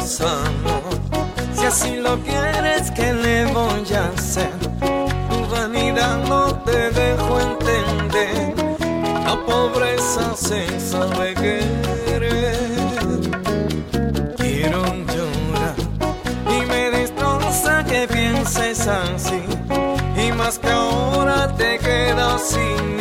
quieres amor. Si así lo quieres, ¿qué le voy a hacer? Tu vanidad no te dejó entender. La pobreza se sabe querer. Quiero llorar y me destroza que pienses así, y más que ahora te quedas sin